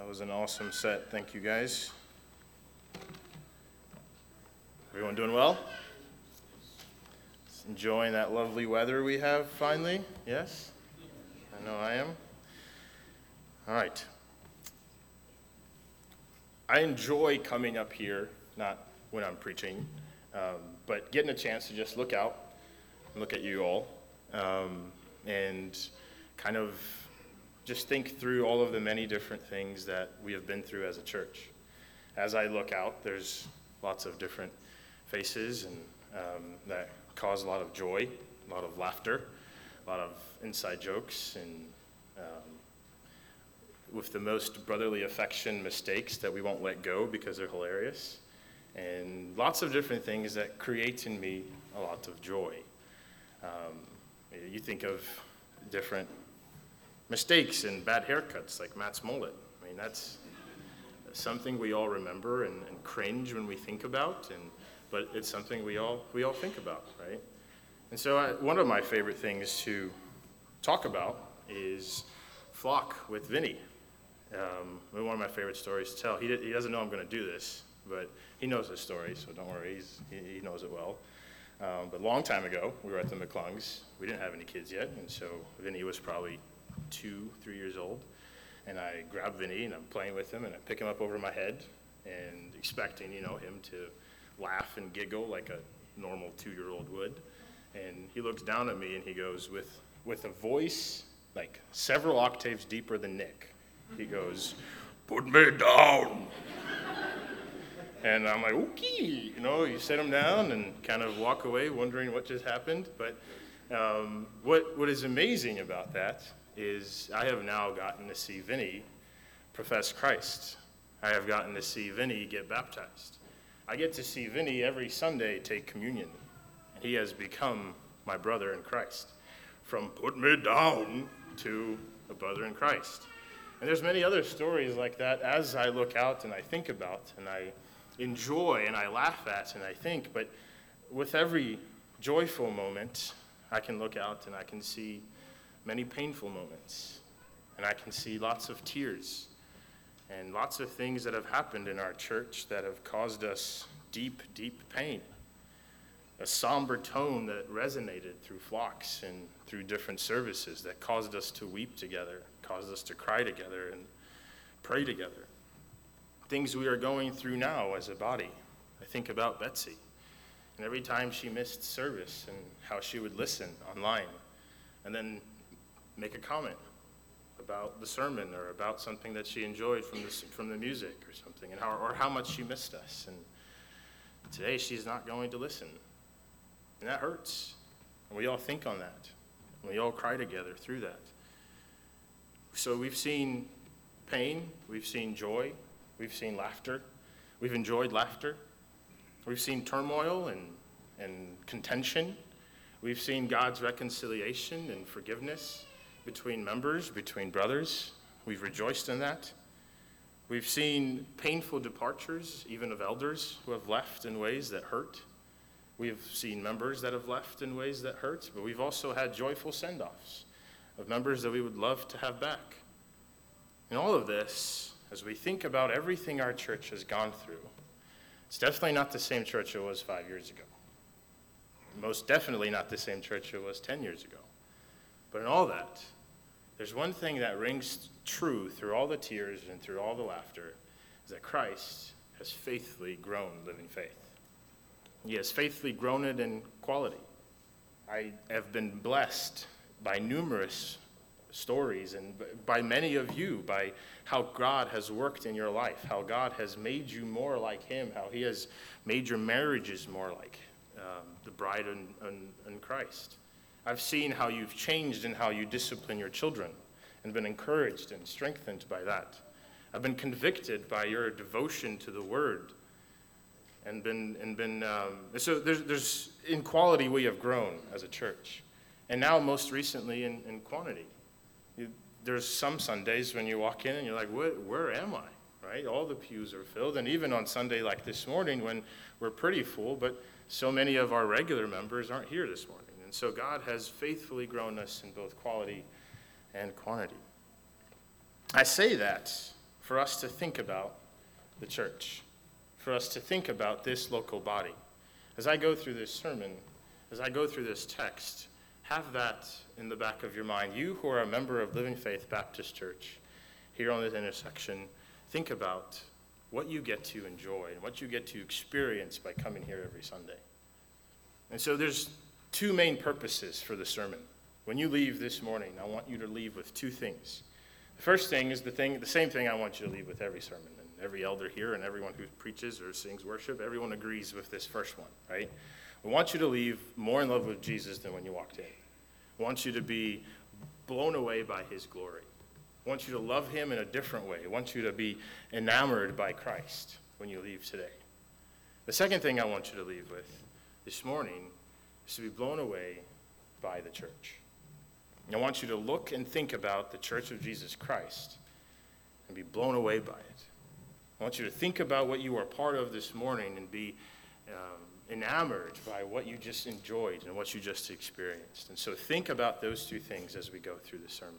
That was an awesome set. Thank you, guys. Everyone doing well? Just enjoying that lovely weather we have finally? Yes? I know I am. All right. I enjoy coming up here, not when I'm preaching, but getting a chance to just look out and look at you all and kind of just think through all of the many different things that we have been through as a church. As I look out, there's lots of different faces and that cause a lot of joy, a lot of laughter, a lot of inside jokes, and with the most brotherly affection mistakes that we won't let go because they're hilarious, and lots of different things that create in me a lot of joy. You think of different mistakes and bad haircuts like Matt's mullet. I mean, that's something we all remember and cringe when we think about, but it's something we all think about, right? And so one of my favorite things to talk about is Flock with Vinny. One of my favorite stories to tell. He doesn't know I'm going to do this, but he knows this story, so don't worry, he knows it well. But a long time ago, we were at the McClungs. We didn't have any kids yet, and so Vinny was probably 2-3 years old, and I grab Vinny and I'm playing with him and I pick him up over my head and expecting him to laugh and giggle like a normal 2-year-old would, and he looks down at me and he goes with a voice like several octaves deeper than Nick, he goes, "Put me down." And I'm like, okay, you set him down and kind of walk away wondering what just happened. But what is amazing about that is I have now gotten to see Vinny profess Christ. I have gotten to see Vinny get baptized. I get to see Vinny every Sunday take communion. And he has become my brother in Christ. From put me down to a brother in Christ. And there's many other stories like that as I look out and I think about and I enjoy and I laugh at and I think, but with every joyful moment, I can look out and I can see many painful moments, and I can see lots of tears and lots of things that have happened in our church that have caused us deep, deep pain. A somber tone that resonated through flocks and through different services that caused us to weep together, caused us to cry together and pray together. Things we are going through now as a body. I think about Betsy, and every time she missed service and how she would listen online and then make a comment about the sermon or about something that she enjoyed from the music or something, and how much she missed us. And today she's not going to listen, and that hurts. And we all think on that, and we all cry together through that. So we've seen pain, we've seen joy, we've seen laughter, we've enjoyed laughter, we've seen turmoil and contention, we've seen God's reconciliation and forgiveness between members, between brothers. We've rejoiced in that. We've seen painful departures, even of elders who have left in ways that hurt. We've seen members that have left in ways that hurt, but we've also had joyful send-offs of members that we would love to have back. And all of this, as we think about everything our church has gone through, it's definitely not the same church it was 5 years ago. Most definitely not the same church it was 10 years ago. But in all that, there's one thing that rings true through all the tears and through all the laughter, is that Christ has faithfully grown living faith. He has faithfully grown it in quality. I have been blessed by numerous stories and by many of you, by how God has worked in your life, how God has made you more like him, how he has made your marriages more like the bride in Christ. I've seen how you've changed in how you discipline your children and been encouraged and strengthened by that. I've been convicted by your devotion to the word so there's in quality we have grown as a church, and now most recently in quantity. There's some Sundays when you walk in and you're like, where am I, right? All the pews are filled, and even on Sunday like this morning when we're pretty full, but so many of our regular members aren't here this morning. And so God has faithfully grown us in both quality and quantity. I say that for us to think about the church, for us to think about this local body. As I go through this sermon, as I go through this text, have that in the back of your mind. You who are a member of Living Faith Baptist Church, here on this intersection, think about what you get to enjoy and what you get to experience by coming here every Sunday. And so there's two main purposes for the sermon. When you leave this morning, I want you to leave with two things. The first thing is the same thing I want you to leave with every sermon. And every elder here and everyone who preaches or sings worship, everyone agrees with this first one, right? We want you to leave more in love with Jesus than when you walked in. We want you to be blown away by his glory. I want you to love him in a different way. I want you to be enamored by Christ when you leave today. The second thing I want you to leave with this morning is to be blown away by the church. I want you to look and think about the Church of Jesus Christ and be blown away by it. I want you to think about what you are part of this morning and be enamored by what you just enjoyed and what you just experienced. And so think about those two things as we go through the sermon.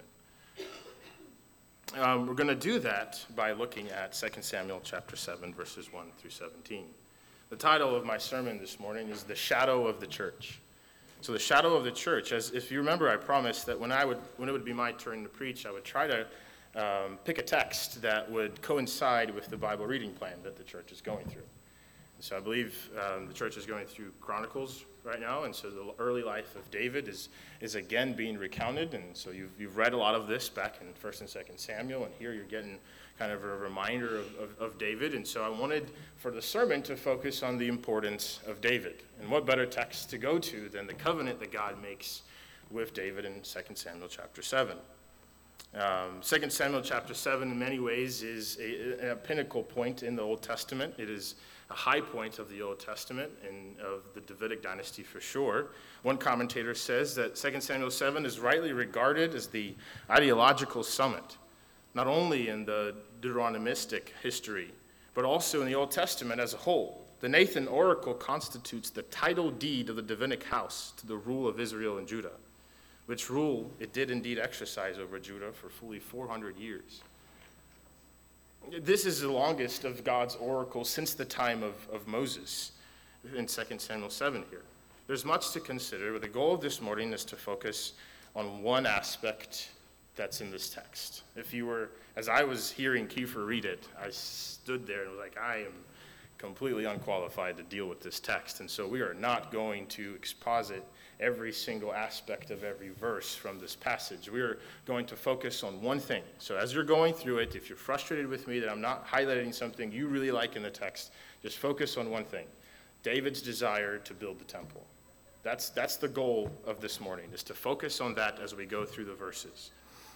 We're going to do that by looking at 2 Samuel chapter 7, verses 1 through 17. The title of my sermon this morning is The Shadow of the Church. So the shadow of the church, as if you remember, I promised that when it would be my turn to preach, I would try to pick a text that would coincide with the Bible reading plan that the church is going through. So I believe the church is going through Chronicles right now, and so the early life of David is again being recounted, and so you've read a lot of this back in 1 and 2 Samuel, and here you're getting kind of a reminder of David, and so I wanted for the sermon to focus on the importance of David. And what better text to go to than the covenant that God makes with David in 2 Samuel chapter 7. 2 Samuel chapter 7 in many ways is a pinnacle point in the Old Testament. It is a high point of the Old Testament and of the Davidic dynasty for sure. One commentator says that 2 Samuel 7 is rightly regarded as the ideological summit, not only in the Deuteronomistic history, but also in the Old Testament as a whole. The Nathan Oracle constitutes the title deed of the Davidic house to the rule of Israel and Judah, which rule it did indeed exercise over Judah for fully 400 years. This is the longest of God's oracles since the time of Moses in 2 Samuel 7 here. There's much to consider, but the goal of this morning is to focus on one aspect that's in this text. As I was hearing Kiefer read it, I stood there and was like, I am completely unqualified to deal with this text, and so we are not going to exposit every single aspect of every verse from this passage. We are going to focus on one thing. So as you're going through it, if you're frustrated with me that I'm not highlighting something you really like in the text, just focus on one thing: David's desire to build the temple. That's the goal of this morning, is to focus on that as we go through the verses.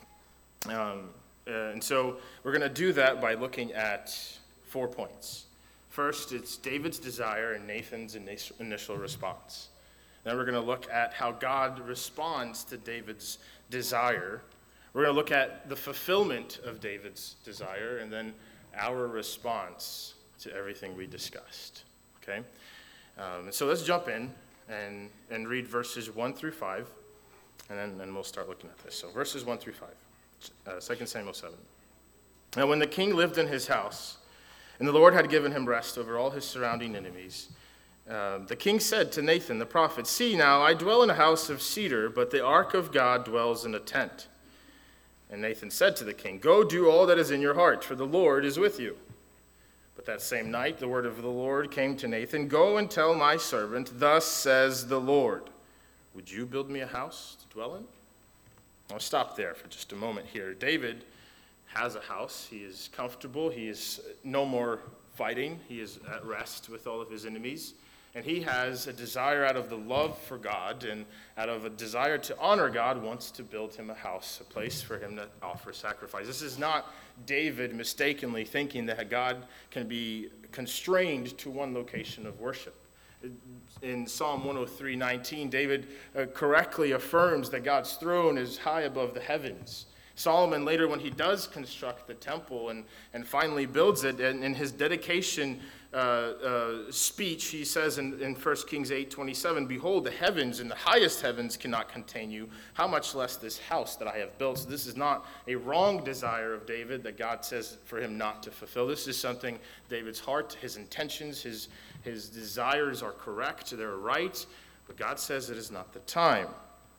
And so we're going to do that by looking at 4 points. First, it's David's desire and Nathan's initial response. Then we're going to look at how God responds to David's desire. We're going to look at the fulfillment of David's desire, and then our response to everything we discussed. Okay? And so let's jump in and read verses 1 through 5, and then we'll start looking at this. So verses 1 through 5, 2 Samuel 7. Now when the king lived in his house, and the Lord had given him rest over all his surrounding enemies, the king said to Nathan the prophet, "See now, I dwell in a house of cedar, but the ark of God dwells in a tent." And Nathan said to the king, "Go do all that is in your heart, for the Lord is with you." But that same night the word of the Lord came to Nathan, "Go and tell my servant, thus says the Lord, would you build me a house to dwell in?" I'll stop there for just a moment here. David has a house. He is comfortable. He is no more fighting. He is at rest with all of his enemies. And he has a desire out of the love for God and out of a desire to honor God, wants to build him a house, a place for him to offer sacrifice. This is not David mistakenly thinking that God can be constrained to one location of worship. In Psalm 103:19, David correctly affirms that God's throne is high above the heavens. Solomon later, when he does construct the temple and finally builds it, and in his dedication speech, he says in 1 Kings 8:27, "Behold, the heavens and the highest heavens cannot contain you, how much less this house that I have built." So this is not a wrong desire of David that God says for him not to fulfill. This is something David's heart, his intentions, his desires are correct, they're right, but God says it is not the time.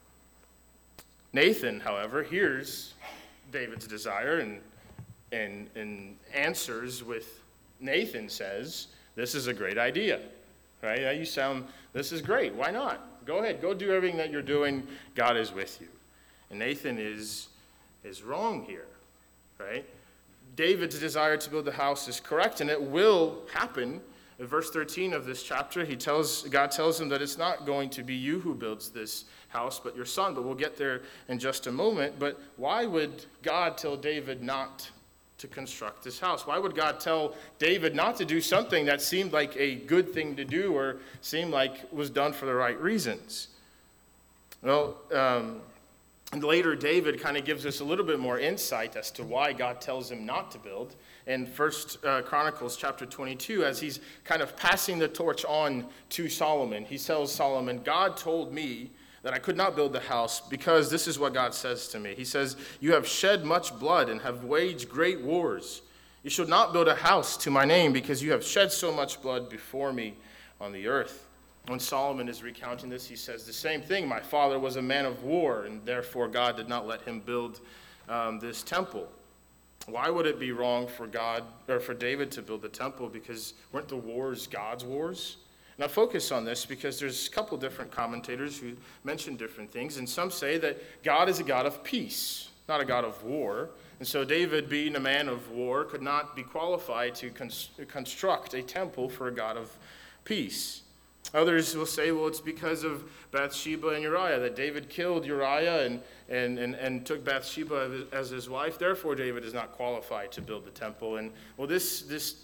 Nathan, however, hears David's desire and answers with, Nathan says, "This is a great idea." Right? This is great. Why not? Go ahead. Go do everything that you're doing. God is with you. And Nathan is wrong here. Right? David's desire to build the house is correct, and it will happen. In verse 13 of this chapter, God tells him that it's not going to be you who builds this house, but your son. But we'll get there in just a moment. But why would God tell David not to construct this house? Why would God tell David not to do something that seemed like a good thing to do or seemed like was done for the right reasons? Well, and later David kind of gives us a little bit more insight as to why God tells him not to build. In 1 Chronicles chapter 22, as he's kind of passing the torch on to Solomon, he tells Solomon, "God told me that I could not build the house because this is what God says to me." He says, "You have shed much blood and have waged great wars. You shall not build a house to my name because you have shed so much blood before me on the earth." When Solomon is recounting this, he says the same thing. "My father was a man of war, and therefore God did not let him build this temple." Why would it be wrong for David to build the temple? Because weren't the wars God's wars? Now focus on this because there's a couple different commentators who mention different things, and some say that God is a God of peace, not a God of war. And so David, being a man of war, could not be qualified to construct a temple for a God of peace. Others will say, well, it's because of Bathsheba and Uriah, that David killed Uriah and took Bathsheba as his wife. Therefore, David is not qualified to build the temple. And well, this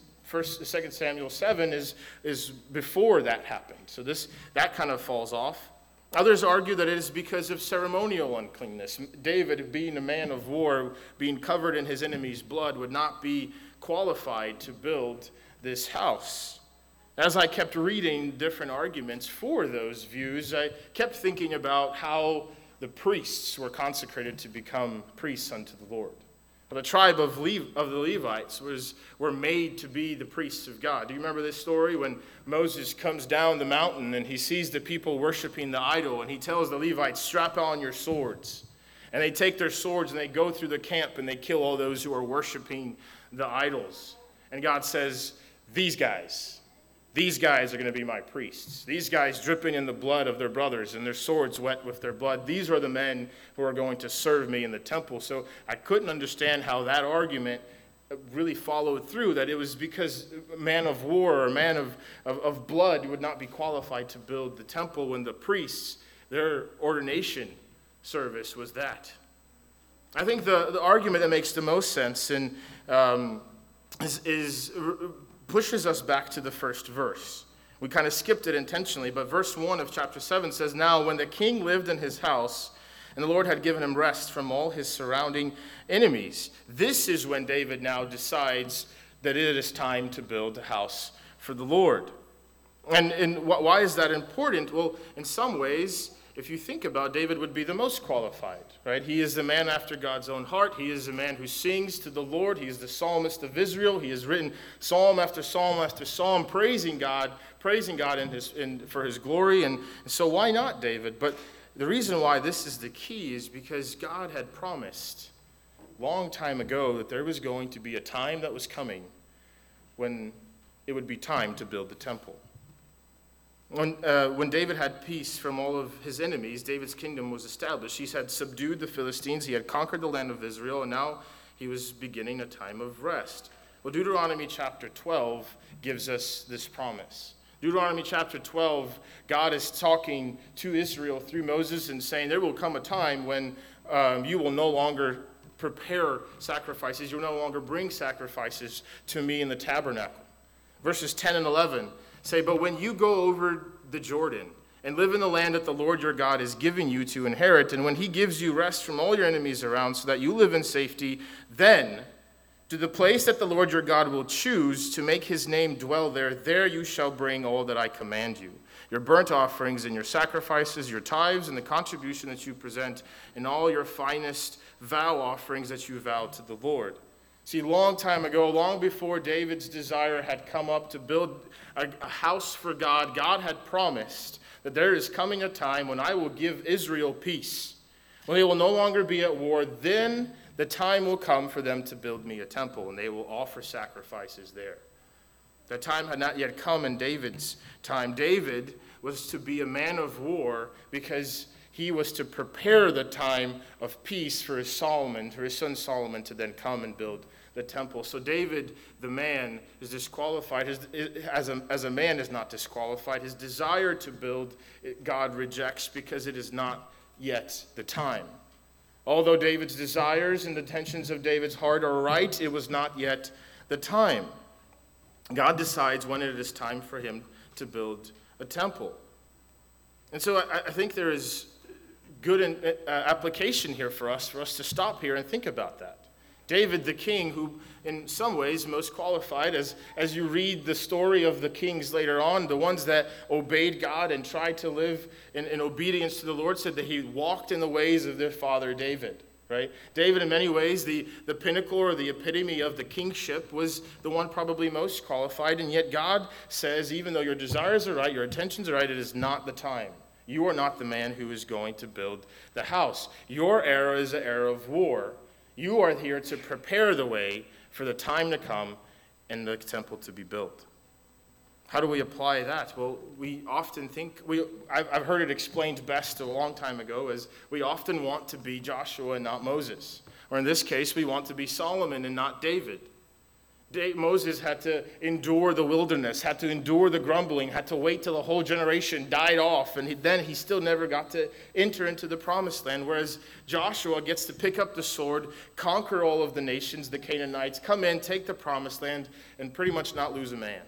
2 Samuel 7 is before that happened. So that kind of falls off. Others argue that it is because of ceremonial uncleanness. David, being a man of war, being covered in his enemy's blood, would not be qualified to build this house. As I kept reading different arguments for those views, I kept thinking about how the priests were consecrated to become priests unto the Lord. The tribe of the Levites were made to be the priests of God. Do you remember this story when Moses comes down the mountain and he sees the people worshiping the idol, and he tells the Levites, "Strap on your swords." And they take their swords and they go through the camp and they kill all those who are worshiping the idols. And God says, These guys are going to be my priests. These guys dripping in the blood of their brothers and their swords wet with their blood. These are the men who are going to serve me in the temple. So I couldn't understand how that argument really followed through, that it was because a man of war or a man of blood would not be qualified to build the temple when the priests, their ordination service was that. I think the argument that makes the most sense and pushes us back to the first verse. We kind of skipped it intentionally, but verse 1 of chapter 7 says, "Now when the king lived in his house, and the Lord had given him rest from all his surrounding enemies." This is when David now decides that it is time to build a house for the Lord. And why is that important? Well, in some ways, if you think about it, David would be the most qualified, right? He is the man after God's own heart. He is the man who sings to the Lord. He is the psalmist of Israel. He has written psalm after psalm after psalm, praising God for his glory. And so why not David? But the reason why this is the key is because God had promised long time ago that there was going to be a time that was coming when it would be time to build the temple. When David had peace from all of his enemies, David's kingdom was established. He had subdued the Philistines, he had conquered the land of Israel, and now he was beginning a time of rest. Well, Deuteronomy chapter 12 gives us this promise. Deuteronomy chapter 12, God is talking to Israel through Moses and saying there will come a time when you will no longer prepare sacrifices, you will no longer bring sacrifices to me in the tabernacle. Verses 10 and 11 say, "But when you go over the Jordan and live in the land that the Lord your God is giving you to inherit. And when he gives you rest from all your enemies around so that you live in safety, then to the place that the Lord your God will choose to make his name dwell there, there you shall bring all that I command you. Your burnt offerings and your sacrifices, your tithes and the contribution that you present, and all your finest vow offerings that you vow to the Lord. See, long time ago, long before David's desire had come up to build a house for God, God had promised that there is coming a time when I will give Israel peace, when they will no longer be at war. Then the time will come for them to build me a temple, and they will offer sacrifices there. That time had not yet come in David's time. David was to be a man of war because he was to prepare the time of peace for his son Solomon to then come and build the temple. So David, the man, is disqualified. As a man is not disqualified. His desire to build, God rejects because it is not yet the time. Although David's desires and the intentions of David's heart are right, it was not yet the time. God decides when it is time for him to build a temple. And so I think there is good application here for us to stop here and think about that. David, the king, who in some ways most qualified, as you read the story of the kings later on, the ones that obeyed God and tried to live in obedience to the Lord, said that he walked in the ways of their father David. Right? David, in many ways, the pinnacle or the epitome of the kingship, was the one probably most qualified, and yet God says, even though your desires are right, your intentions are right, it is not the time. You are not the man who is going to build the house. Your era is an era of war. You are here to prepare the way for the time to come and the temple to be built. How do we apply that? Well, we often think, I've heard it explained best a long time ago, as we often want to be Joshua and not Moses. Or in this case, we want to be Solomon and not David. Moses had to endure the wilderness, had to endure the grumbling, had to wait till the whole generation died off, and then he still never got to enter into the promised land, whereas Joshua gets to pick up the sword, conquer all of the nations, the Canaanites, come in, take the promised land, and pretty much not lose a man.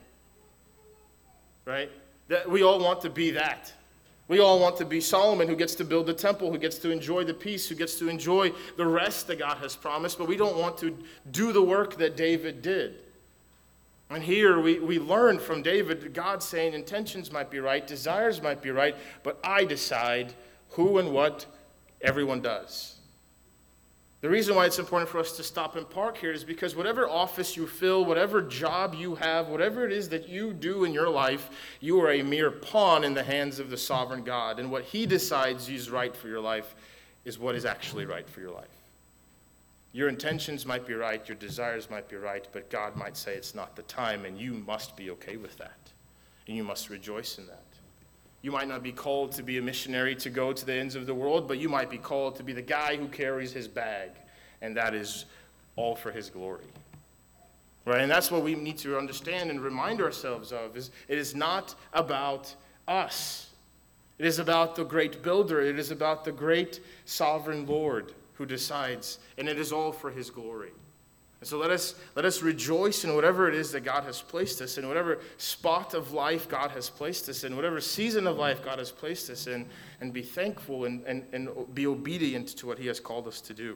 Right? That we all want to be that. We all want to be Solomon, who gets to build the temple, who gets to enjoy the peace, who gets to enjoy the rest that God has promised, but we don't want to do the work that David did. And here we learn from David, God saying intentions might be right, desires might be right, but I decide who and what everyone does. The reason why it's important for us to stop and park here is because whatever office you fill, whatever job you have, whatever it is that you do in your life, you are a mere pawn in the hands of the sovereign God. And what he decides is right for your life is what is actually right for your life. Your intentions might be right, your desires might be right, but God might say it's not the time, and you must be okay with that. And you must rejoice in that. You might not be called to be a missionary to go to the ends of the world, but you might be called to be the guy who carries his bag, and that is all for his glory. Right? And that's what we need to understand and remind ourselves of, is it is not about us. It is about the great builder. It is about the great sovereign Lord who decides, and it is all for his glory. And so let us rejoice in whatever it is that God has placed us in, whatever spot of life God has placed us in, whatever season of life God has placed us in, and be thankful and be obedient to what he has called us to do.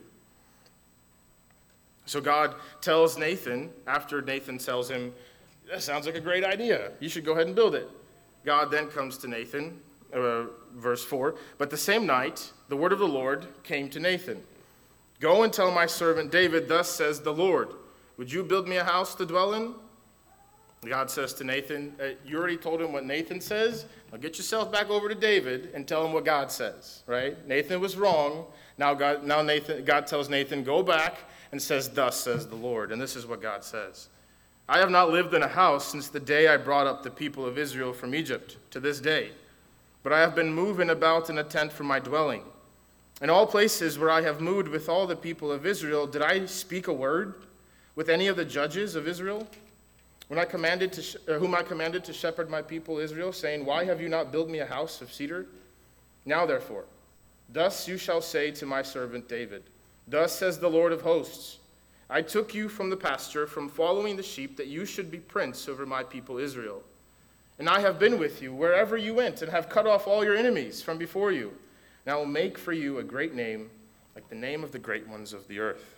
So God tells Nathan, after Nathan tells him, that sounds like a great idea, you should go ahead and build it. God then comes to Nathan, verse 4, but the same night the word of the Lord came to Nathan. Go and tell my servant David, thus says the Lord, would you build me a house to dwell in? God says to Nathan, you already told him what Nathan says. Now get yourself back over to David and tell him what God says, right? Nathan was wrong. Now God tells Nathan, go back and says, thus says the Lord. And this is what God says. I have not lived in a house since the day I brought up the people of Israel from Egypt to this day, but I have been moving about in a tent for my dwelling. In all places where I have moved with all the people of Israel, did I speak a word with any of the judges of Israel? Whom I commanded to shepherd my people Israel, saying, why have you not built me a house of cedar? Now therefore, thus you shall say to my servant David, thus says the Lord of hosts, I took you from the pasture, from following the sheep, that you should be prince over my people Israel. And I have been with you wherever you went, and have cut off all your enemies from before you. And I will make for you a great name, like the name of the great ones of the earth.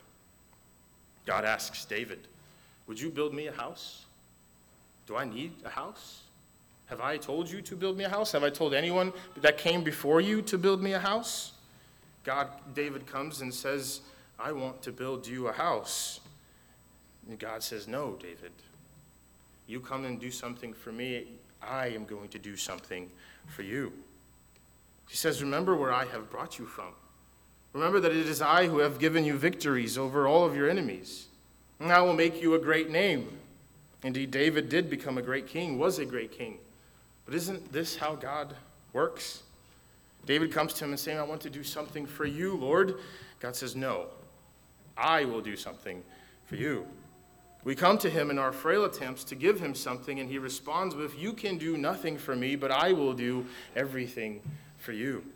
God asks David, would you build me a house? Do I need a house? Have I told you to build me a house? Have I told anyone that came before you to build me a house? David comes and says, I want to build you a house. And God says, no, David. You come and do something for me, I am going to do something for you. He says, remember where I have brought you from. Remember that it is I who have given you victories over all of your enemies. And I will make you a great name. Indeed, David did become a great king, was a great king. But isn't this how God works? David comes to him and saying, I want to do something for you, Lord. God says, no, I will do something for you. We come to him in our frail attempts to give him something, and he responds with, you can do nothing for me, but I will do everything for you.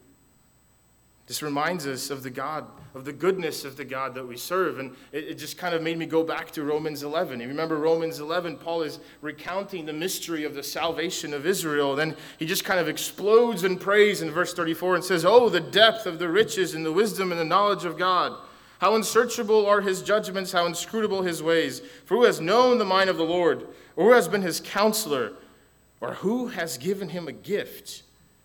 This reminds us of the goodness of the God that we serve. And it just kind of made me go back to Romans 11. You remember Romans 11, Paul is recounting the mystery of the salvation of Israel. Then he just kind of explodes in praise in verse 34 and says, oh, the depth of the riches and the wisdom and the knowledge of God. How unsearchable are his judgments, how inscrutable his ways. For who has known the mind of the Lord? Or who has been his counselor? Or who has given him a gift?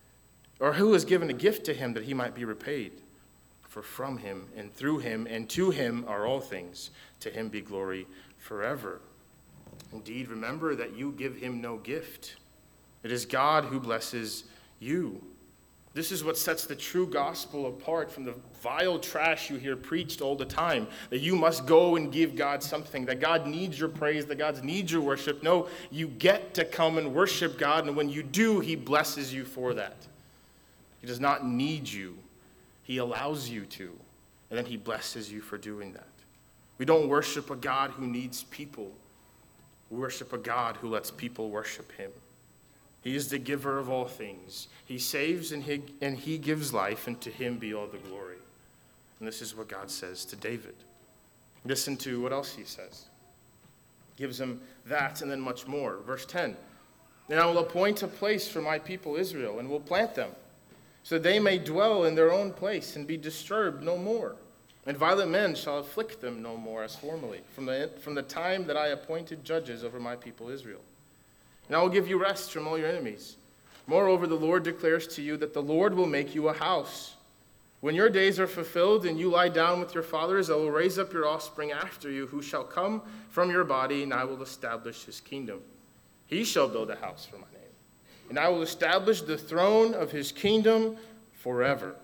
Or who has given a gift to him that he might be repaid? For from him and through him and to him are all things. To him be glory forever. Indeed, remember that you give him no gift. It is God who blesses you. This is what sets the true gospel apart from the vile trash you hear preached all the time, that you must go and give God something, that God needs your praise, that God needs your worship. No, you get to come and worship God, and when you do, he blesses you for that. He does not need you. He allows you to, and then he blesses you for doing that. We don't worship a God who needs people. We worship a God who lets people worship him. He is the giver of all things. He saves and he gives life, and to him be all the glory. And this is what God says to David. Listen to what else he says. Gives him that and then much more. Verse 10. And I will appoint a place for my people Israel, and will plant them, so they may dwell in their own place and be disturbed no more. And violent men shall afflict them no more as formerly, from the time that I appointed judges over my people Israel. And I will give you rest from all your enemies. Moreover, the Lord declares to you that the Lord will make you a house. When your days are fulfilled and you lie down with your fathers, I will raise up your offspring after you, who shall come from your body, and I will establish his kingdom. He shall build a house for my name, and I will establish the throne of his kingdom forever.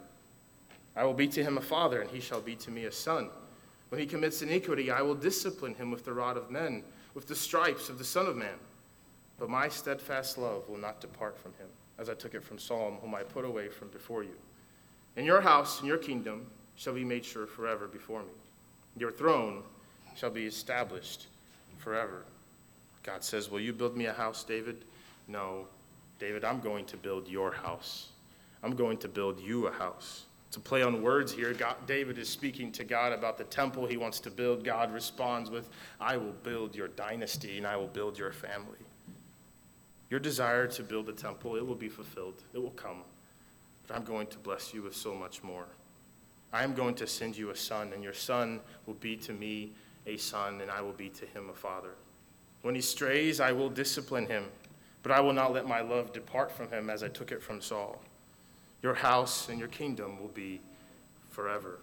I will be to him a father, and he shall be to me a son. When he commits iniquity, I will discipline him with the rod of men, with the stripes of the Son of Man. But my steadfast love will not depart from him, as I took it from Saul, whom I put away from before you. And your house and your kingdom shall be made sure forever before me. Your throne shall be established forever. God says, will you build me a house, David? No, David, I'm going to build your house. I'm going to build you a house. To play on words here, David is speaking to God about the temple he wants to build. God responds with, I will build your dynasty, and I will build your family. Your desire to build a temple, it will be fulfilled. It will come. But I'm going to bless you with so much more. I am going to send you a son, and your son will be to me a son, and I will be to him a father. When he strays, I will discipline him, but I will not let my love depart from him as I took it from Saul. Your house and your kingdom will be forever.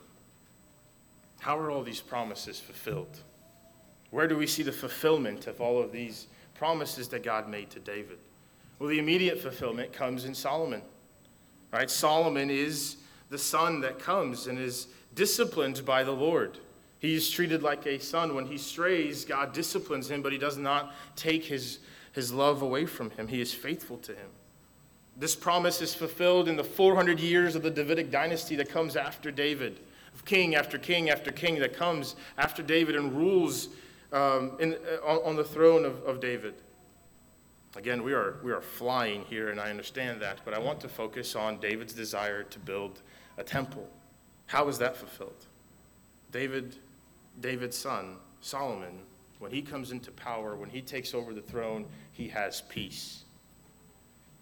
How are all these promises fulfilled? Where do we see the fulfillment of all of these promises that God made to David? Well, the immediate fulfillment comes in Solomon. Right? Solomon is the son that comes and is disciplined by the Lord. He is treated like a son. When he strays, God disciplines him, but he does not take his love away from him. He is faithful to him. This promise is fulfilled in the 400 years of the Davidic dynasty that comes after David, of king after king after king that comes after David and rules on the throne of David. Again, we are flying here, and I understand that, but I want to focus on David's desire to build a temple. How is that fulfilled? David's son, Solomon, when he comes into power, when he takes over the throne, he has peace.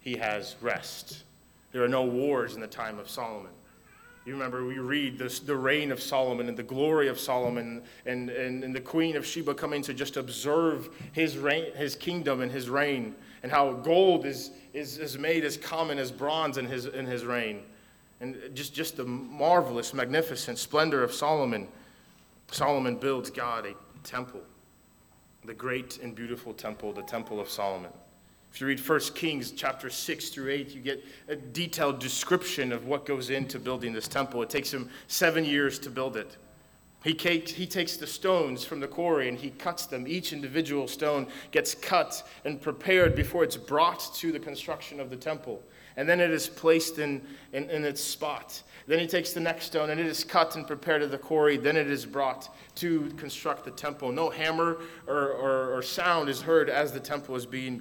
he has rest. There are no wars in the time of Solomon. You remember we read the reign of Solomon and the glory of Solomon and the queen of Sheba coming to just observe his reign, his kingdom and his reign, and how gold is made as common as bronze in his reign. And just the marvelous, magnificent splendor of Solomon. Solomon builds God a temple, the great and beautiful temple, the Temple of Solomon. If you read 1 Kings chapter 6 through 8, you get a detailed description of what goes into building this temple. It takes him 7 years to build it. He takes the stones from the quarry and he cuts them. Each individual stone gets cut and prepared before it's brought to the construction of the temple. And then it is placed in its spot. Then he takes the next stone and it is cut and prepared at the quarry. Then it is brought to construct the temple. No hammer or sound is heard as the temple is being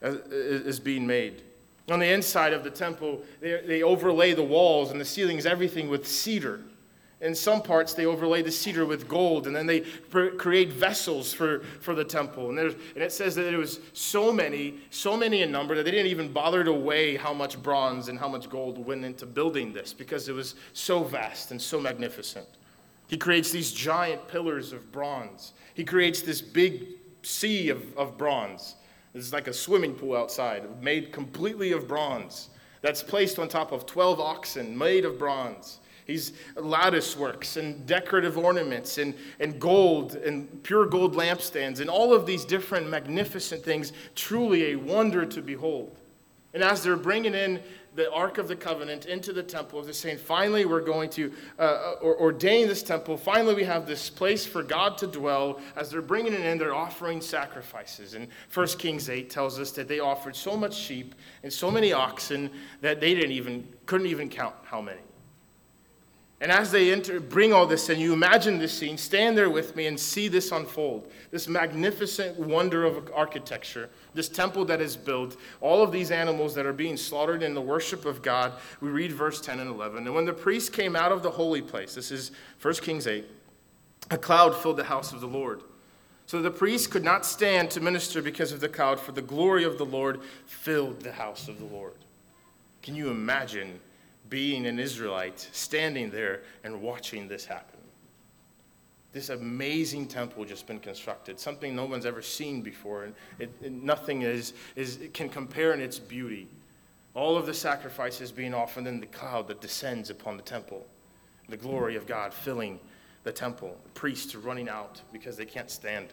made. On the inside of the temple, they overlay the walls and the ceilings, everything with cedar. In some parts, they overlay the cedar with gold, and then they create vessels for the temple. And it says that it was so many in number that they didn't even bother to weigh how much bronze and how much gold went into building this, because it was so vast and so magnificent. He creates these giant pillars of bronze. He creates this big sea of bronze. It's like a swimming pool outside, made completely of bronze, that's placed on top of 12 oxen made of bronze. He's lattice works and decorative ornaments and gold and pure gold lampstands and all of these different magnificent things, truly a wonder to behold. And as they're bringing in the Ark of the Covenant into the temple, they're saying, finally we're going to ordain this temple. Finally we have this place for God to dwell. As they're bringing it in, they're offering sacrifices. And 1 Kings 8 tells us that they offered so much sheep and so many oxen that they couldn't even count how many. And as they bring all this in, you imagine this scene, stand there with me and see this unfold. This magnificent wonder of architecture, this temple that is built, all of these animals that are being slaughtered in the worship of God. We read verse 10 and 11. And when the priest came out of the holy place, this is 1 Kings 8, a cloud filled the house of the Lord. So the priest could not stand to minister because of the cloud, for the glory of the Lord filled the house of the Lord. Can you imagine being an Israelite, standing there and watching this happen? This amazing temple just been constructed, something no one's ever seen before, and nothing can compare in its beauty. All of the sacrifices being offered in the cloud that descends upon the temple, the glory of God filling the temple, the priests running out because they can't stand.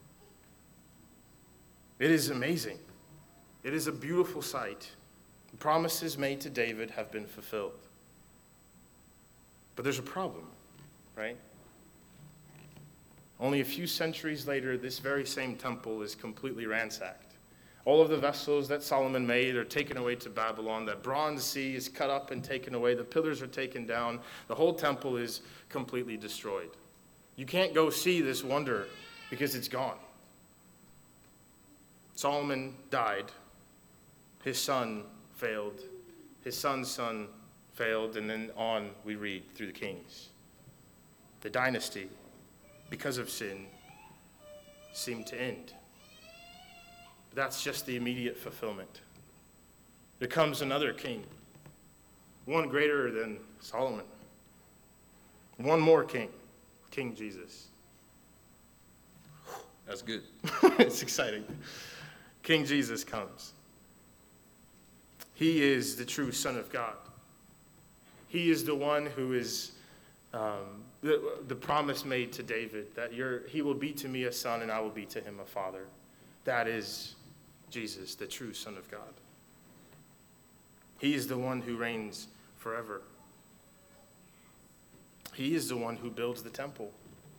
It is amazing. It is a beautiful sight. The promises made to David have been fulfilled. But there's a problem, right? Only a few centuries later, this very same temple is completely ransacked. All of the vessels that Solomon made are taken away to Babylon. That bronze sea is cut up and taken away. The pillars are taken down. The whole temple is completely destroyed. You can't go see this wonder because it's gone. Solomon died. His son failed. His son's son failed, and then on we read through the kings. The dynasty, because of sin, seemed to end. But that's just the immediate fulfillment. There comes another king, one greater than Solomon. One more king, King Jesus. That's good. It's exciting. King Jesus comes. He is the true Son of God. He is the one who is the promise made to David, that he will be to me a son and I will be to him a father. That is Jesus, the true Son of God. He is the one who reigns forever. He is the one who builds the temple.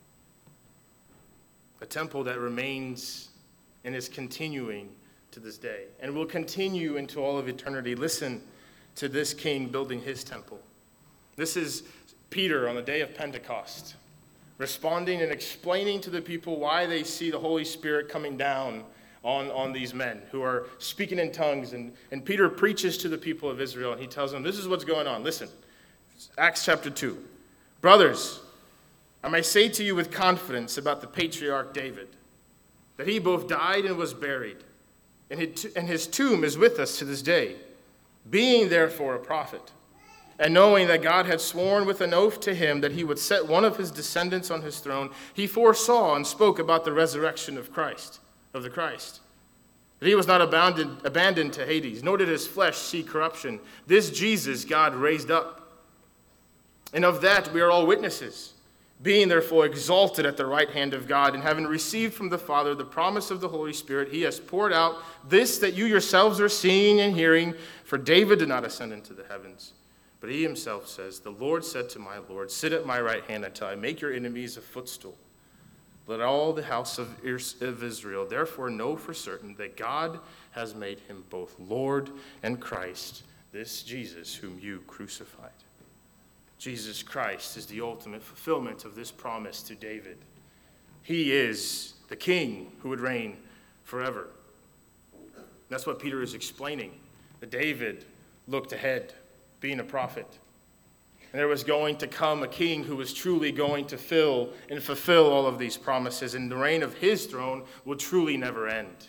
A temple that remains and is continuing to this day and will continue into all of eternity. Listen to this king building his temple. This is Peter on the day of Pentecost, responding and explaining to the people why they see the Holy Spirit coming down on these men who are speaking in tongues. And Peter preaches to the people of Israel, and he tells them, this is what's going on. Listen, Acts chapter 2. Brothers, I may say to you with confidence about the patriarch David, that he both died and was buried, and his tomb is with us to this day. Being therefore a prophet, and knowing that God had sworn with an oath to him that he would set one of his descendants on his throne, he foresaw and spoke about the resurrection of the Christ. That he was not abandoned to Hades, nor did his flesh see corruption. This Jesus God raised up. And of that we are all witnesses. Being therefore exalted at the right hand of God, and having received from the Father the promise of the Holy Spirit, he has poured out this that you yourselves are seeing and hearing. For David did not ascend into the heavens, but he himself says, the Lord said to my Lord, sit at my right hand until I make your enemies a footstool. Let all the house of Israel therefore know for certain that God has made him both Lord and Christ, this Jesus whom you crucified. Jesus Christ is the ultimate fulfillment of this promise to David. He is the king who would reign forever. That's what Peter is explaining. That David looked ahead, being a prophet. And there was going to come a king who was truly going to fulfill all of these promises, and the reign of his throne will truly never end.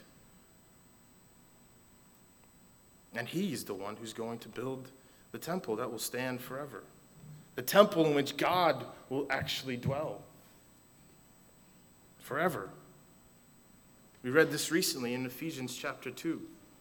And he's the one who's going to build the temple that will stand forever. The temple in which God will actually dwell forever. We read this recently in Ephesians chapter 2.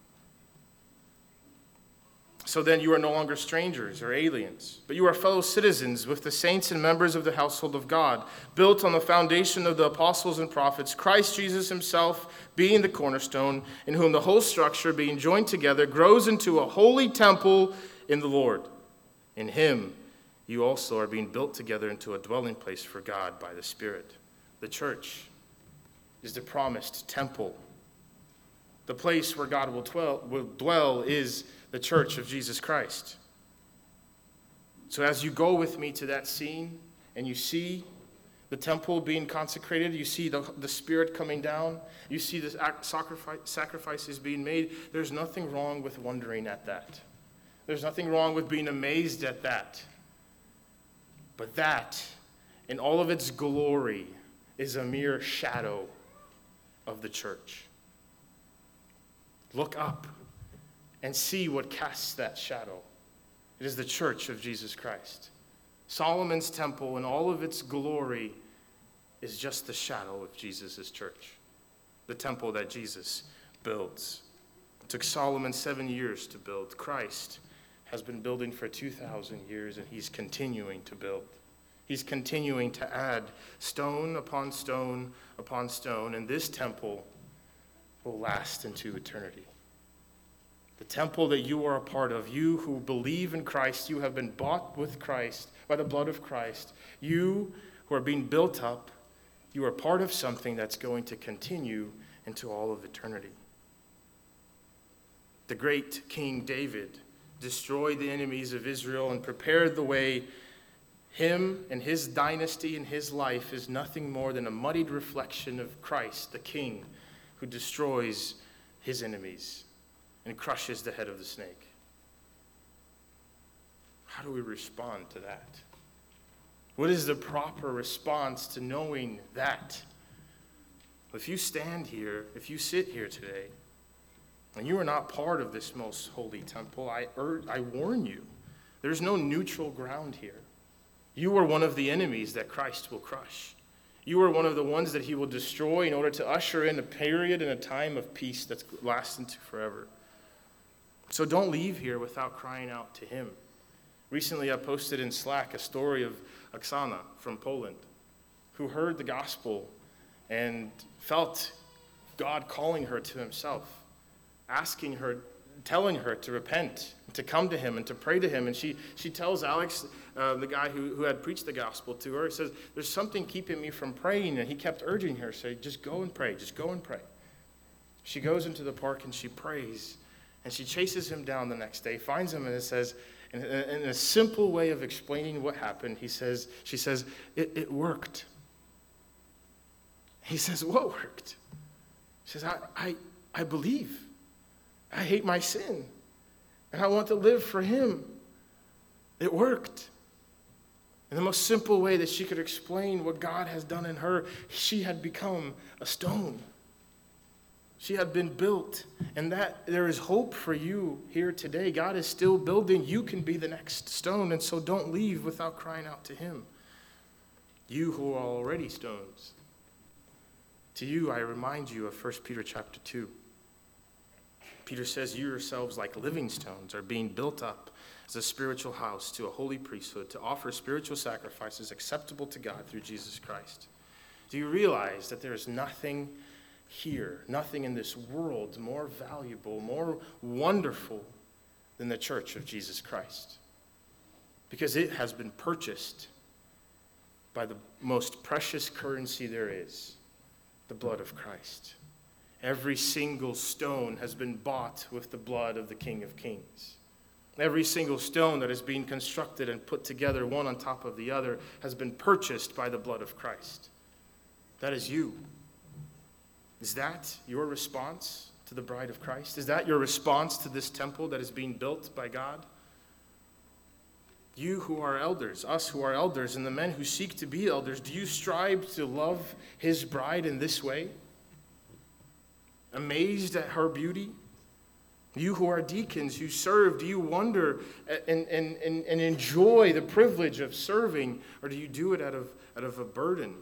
So then you are no longer strangers or aliens, but you are fellow citizens with the saints and members of the household of God, built on the foundation of the apostles and prophets, Christ Jesus himself being the cornerstone, in whom the whole structure, being joined together, grows into a holy temple in the Lord. In him you also are being built together into a dwelling place for God by the Spirit. The church is the promised temple. The place where God will dwell is the church of Jesus Christ. So as you go with me to that scene and you see the temple being consecrated, you see the Spirit coming down, you see the sacrifices being made, there's nothing wrong with wondering at that. There's nothing wrong with being amazed at that. But that, in all of its glory, is a mere shadow of the church. Look up and see what casts that shadow. It is the church of Jesus Christ. Solomon's temple in all of its glory is just the shadow of Jesus' church, the temple that Jesus builds. It took Solomon 7 years to build. Christ has been building for 2,000 years, and he's continuing to build. He's continuing to add stone upon stone upon stone, and this temple will last into eternity. The temple that you are a part of, you who believe in Christ, you have been bought with Christ by the blood of Christ. You who are being built up, you are part of something that's going to continue into all of eternity. The great King David destroyed the enemies of Israel and prepared the way. Him and his dynasty and his life is nothing more than a muddied reflection of Christ, the King, who destroys his enemies and crushes the head of the snake. How do we respond to that? What is the proper response to knowing that? If you stand here, if you sit here today, and you are not part of this most holy temple, I warn you, there's no neutral ground here. You are one of the enemies that Christ will crush. You are one of the ones that he will destroy in order to usher in a period and a time of peace that's lasting to forever. So don't leave here without crying out to him. Recently, I posted in Slack a story of Oksana from Poland who heard the gospel and felt God calling her to himself, asking her, telling her to repent, to come to him and to pray to him. And she tells Alex, the guy who had preached the gospel to her, he says, there's something keeping me from praying. And he kept urging her, saying, just go and pray, just go and pray. She goes into the park and she prays. And she chases him down the next day, finds him, and it says, in a simple way of explaining what happened, she says, it worked. He says, what worked? She says, I believe. I hate my sin. And I want to live for him. It worked. In the most simple way that she could explain what God has done in her, she had become a stone. She had been built, and that there is hope for you here today. God is still building. You can be the next stone, and so don't leave without crying out to him. You who are already stones. To you, I remind you of 1 Peter chapter 2. Peter says, you yourselves, like living stones, are being built up as a spiritual house to a holy priesthood to offer spiritual sacrifices acceptable to God through Jesus Christ. Do you realize that there is nothing here, nothing in this world more valuable, more wonderful than the church of Jesus Christ? Because it has been purchased by the most precious currency there is, the blood of Christ. Every single stone has been bought with the blood of the King of Kings. Every single stone that is being constructed and put together, one on top of the other, has been purchased by the blood of Christ. That is you. Is that your response to the bride of Christ? Is that your response to this temple that is being built by God? You who are elders, us who are elders, and the men who seek to be elders, do you strive to love his bride in this way? Amazed at her beauty? You who are deacons, who serve, do you wonder and enjoy the privilege of serving, or do you do it out of a burden?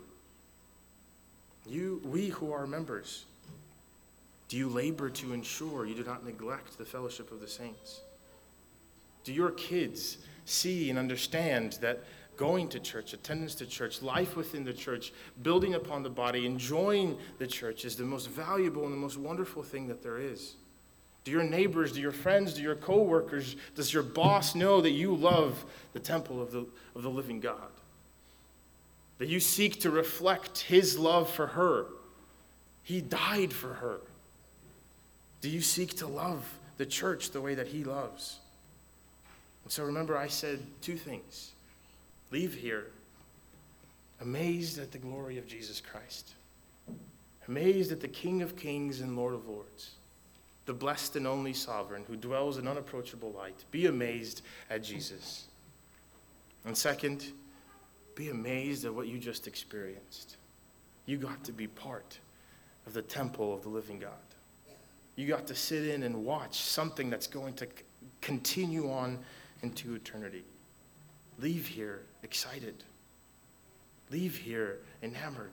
We who are members, do you labor to ensure you do not neglect the fellowship of the saints? Do your kids see and understand that going to church, attendance to church, life within the church, building upon the body, enjoying the church is the most valuable and the most wonderful thing that there is? Do your neighbors, do your friends, do your co-workers, does your boss know that you love the temple of the living God? That you seek to reflect his love for her. He died for her. Do you seek to love the church the way that he loves? And so remember, I said two things. Leave here amazed at the glory of Jesus Christ. Amazed at the King of Kings and Lord of Lords. The blessed and only sovereign who dwells in unapproachable light. Be amazed at Jesus. And second, be amazed at what you just experienced. You got to be part of the temple of the living God. You got to sit in and watch something that's going to continue on into eternity. Leave here excited. Leave here enamored.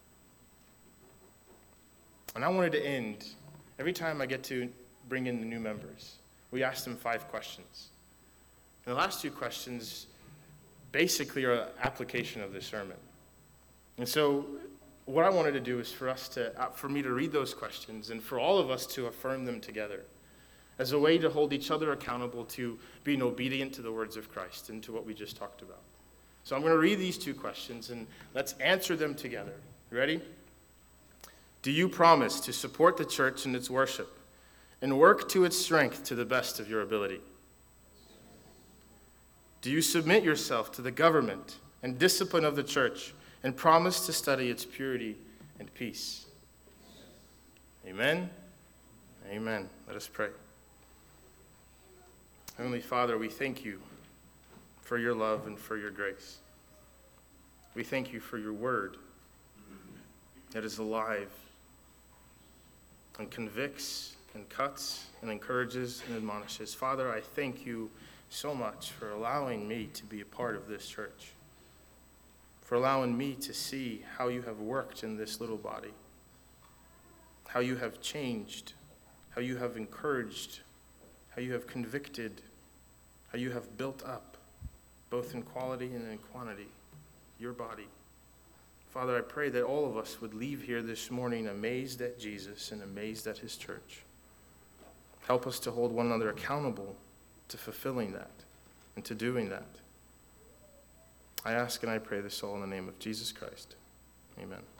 And I wanted to end, every time I get to bring in the new members, we ask them 5 questions. And the last 2 questions basically are an application of this sermon. And so what I wanted to do is for me to read those questions and for all of us to affirm them together as a way to hold each other accountable to being obedient to the words of Christ and to what we just talked about. So I'm going to read these 2 questions and let's answer them together. You ready? Do you promise to support the church in its worship and work to its strength to the best of your ability? Do you submit yourself to the government and discipline of the church and promise to study its purity and peace? Amen? Amen. Let us pray. Heavenly Father, we thank you for your love and for your grace. We thank you for your word that is alive and convicts and cuts and encourages and admonishes. Father, I thank you so much for allowing me to be a part of this church, for allowing me to see how you have worked in this little body, how you have changed, how you have encouraged, how you have convicted, how you have built up, both in quality and in quantity, your body. Father, I pray that all of us would leave here this morning amazed at Jesus and amazed at his church. Help us to hold one another accountable to fulfilling that and to doing that. I ask and I pray this all in the name of Jesus Christ. Amen.